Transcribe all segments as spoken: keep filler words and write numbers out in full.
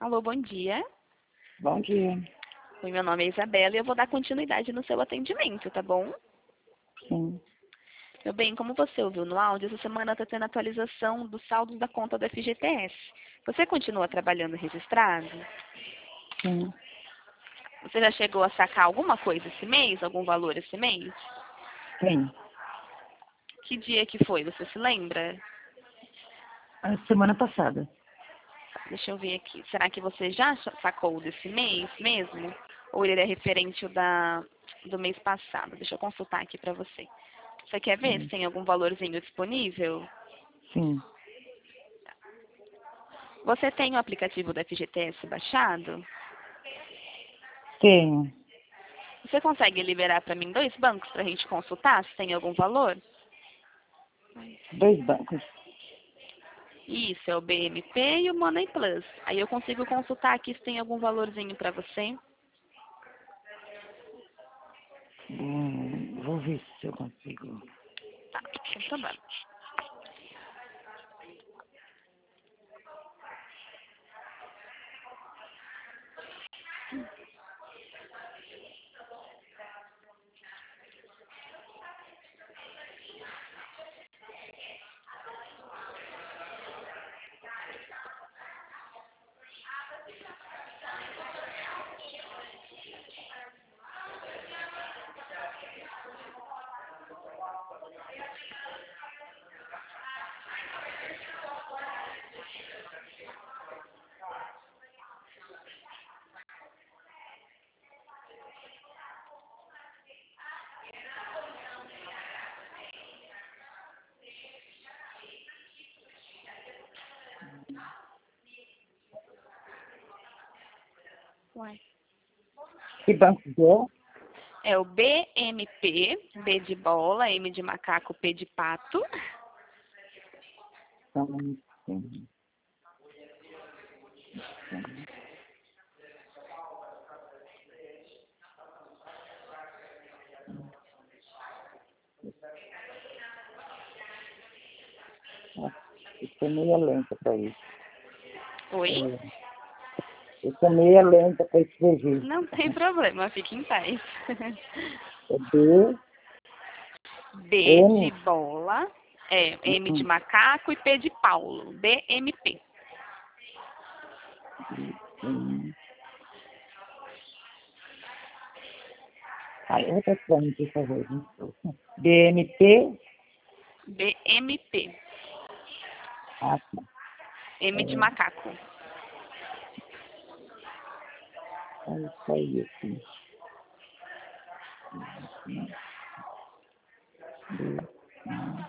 Alô, bom dia. Bom dia. Oi, meu nome é Isabela e eu vou dar continuidade no seu atendimento, tá bom? Sim. Meu bem, como você ouviu no áudio, essa semana está tendo atualização dos saldos da conta do F G T S. Você continua trabalhando registrado? Sim. Você já chegou a sacar alguma coisa esse mês? Algum valor esse mês? Sim. Que dia que foi? Você se lembra? A semana passada. Deixa eu ver aqui. Será que você já sacou desse mês mesmo? Ou ele é referente ao da, do mês passado? Deixa eu consultar aqui para você. Você quer ver se Sim. tem algum valorzinho disponível? Sim. Você tem o aplicativo do F G T S baixado? Tenho. Você consegue liberar para mim dois bancos para a gente consultar se tem algum valor? Dois bancos. Isso, é o B M P e o Money Plus. Aí eu consigo consultar aqui se tem algum valorzinho para você. Hum, vou ver se eu consigo. Tá, sem problema. Uai. Que banco que é? É o B M P, B de bola, M de macaco, P de pato. Então, sim. Nossa, eu sou meio lenta para isso. Oi? É, eu sou meio lenta para esse registro. Não tem problema, fique em paz. É B, B de M, bola, é, M de hum, macaco e P de Paulo. B M P. hum. Aí, outra coisa, por favor. B M P. B M P. Ah, tá. M de É, macaco. é isso aí, aqui. B, hum.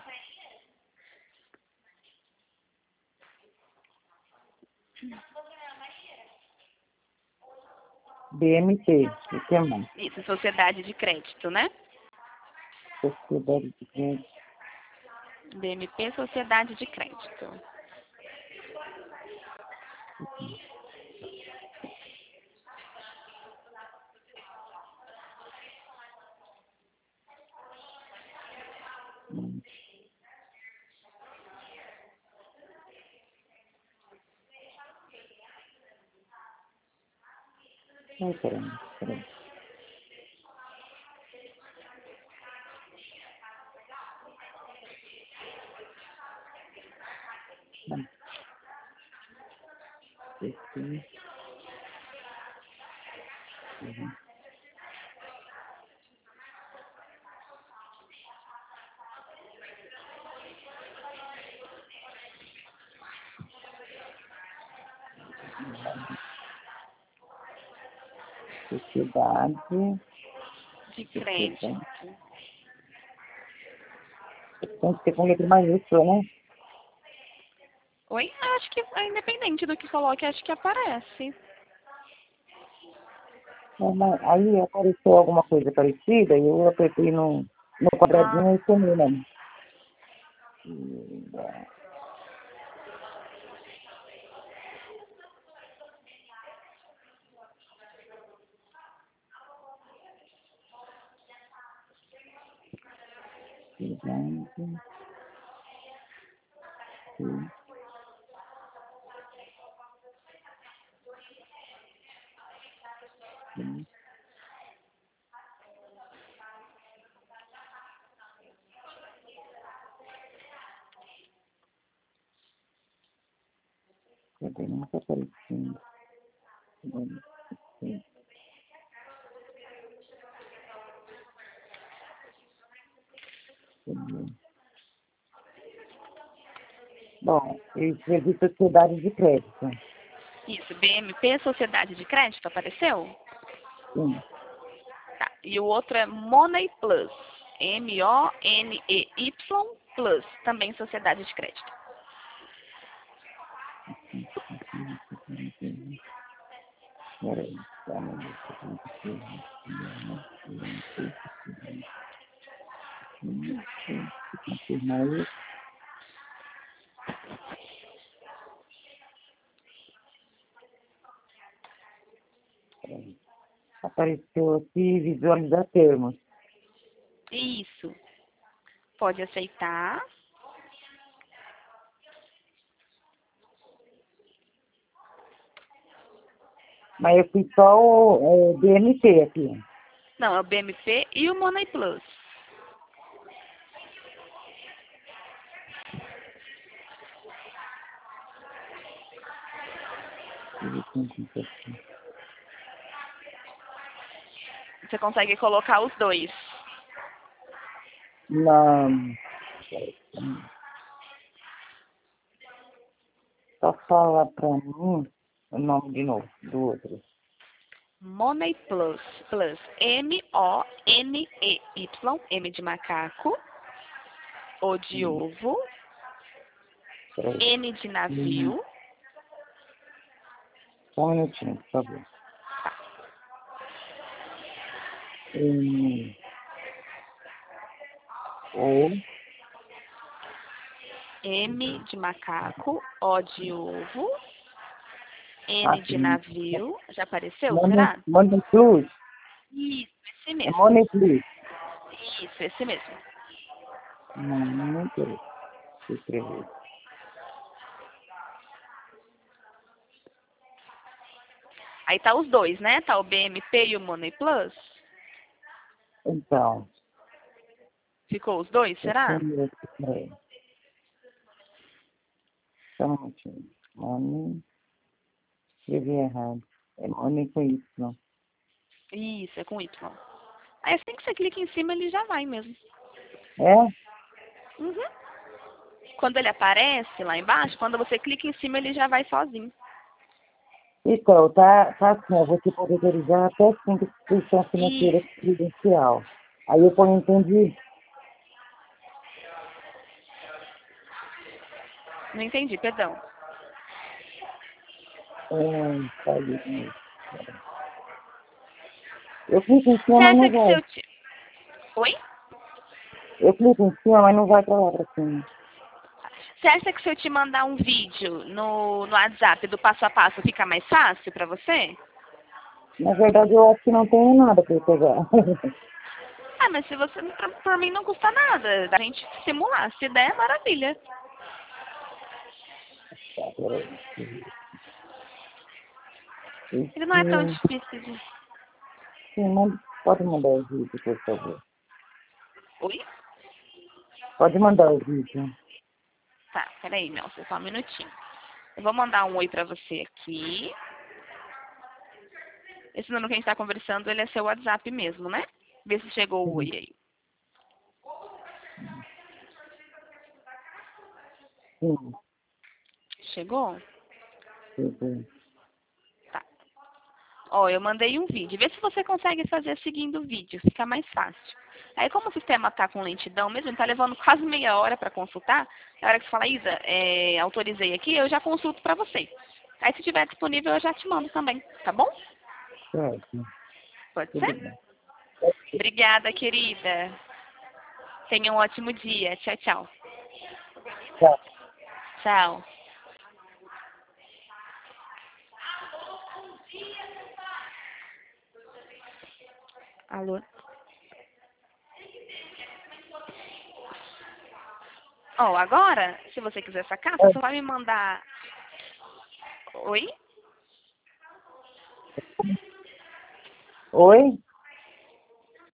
B M T, o que mais? Isso, sociedade de crédito, né? Sociedade de Crédito. B M P, sociedade de crédito. Hum. Ai, caramba, peraí. Hum. Esse, uhum. Sociedade, De sociedade. crédito. Tem que ser com letra maiúscula, né? Oi? Acho que, é independente do que coloque, acho que aparece. É, mas aí apareceu alguma coisa parecida e eu apertei no, no quadradinho Ah, e sumiu, né? Hum, é. Sociedade, sim. Sim. Cadê? Não está aparecendo. Sim. Sim. Bom, eu escrevi sociedade de crédito. Isso, B M P, Sociedade de Crédito, apareceu? Sim. Tá. E o outro é Money Plus. M O N E Y Plus. Também Sociedade de Crédito. Peraí. Tá, confirmar isso. Peraí. Apareceu aqui visualizar termos. Isso. Pode aceitar. Mas eu fiz só o, o B M T aqui. Não, é o B M P e o Money Plus. Você consegue colocar os dois. Não. Só fala pra mim o nome de novo, do outro. Money Plus. Plus. M O N E Y. M de macaco. O de Hum, ovo. Peraí. N de Hum, navio. Só um minutinho, por favor. Hum, O, M de macaco. O de ovo. N de assim, navio. Já apareceu, Money, será? Money Plus. Isso, esse É mesmo. Money Plus. Isso, esse mesmo. Não, não quero escrever. Aí tá os dois, né? Tá o B M P e o Money Plus. Então, Ficou os dois, eu será? tenho aqui, peraí. Só um minutinho. Money, escrevi errado. É Money com Y. Isso, é com Y. Aí assim que você clica em cima, ele já vai mesmo. É? Uhum. Quando ele aparece lá embaixo, quando você clica em cima, ele já vai sozinho. Então, tá, tá assim, ó, você pode autorizar até cinco instituições financeiras Isso. credencial. Aí eu ponho entendi. Não entendi, perdão. É, tá ali, né? Eu clico em Você cima, mas acha não que se vai. eu te... Oi? Eu clico em cima, mas não vai pra lá pra cima. Você acha que se eu te mandar um vídeo no, no WhatsApp do passo a passo, fica mais fácil pra você? Na verdade, eu acho que não tenho nada pra eu pegar. Ah, mas se você... Por, por mim não custa nada. A gente simular. Se der, maravilha. Tá, peraí. Ele não é tão Esse, difícil de... sim, manda- pode mandar o vídeo, por favor. Oi? Pode mandar o vídeo. Tá, peraí, Nelson, só um minutinho. Eu vou mandar um oi pra você aqui. Esse número que a gente tá conversando, ele é seu WhatsApp mesmo, né? Vê se chegou o oi Sim, aí. sim, Chegou? sim. Tá. Ó, eu mandei um vídeo. Vê se você consegue fazer seguindo o vídeo, fica mais fácil. Aí, como o sistema tá com lentidão mesmo, ele tá levando quase meia hora para consultar, na hora que você fala, Isa, é, autorizei aqui, eu já consulto para você. Aí, se tiver disponível, eu já te mando também, tá bom? Certo, Pode tudo ser? bem. Obrigada, querida. Tenha um ótimo dia. Tchau, tchau. Tá. Tchau. Alô? Ó, agora, se você quiser sacar, você só vai me mandar... Oi? Oi?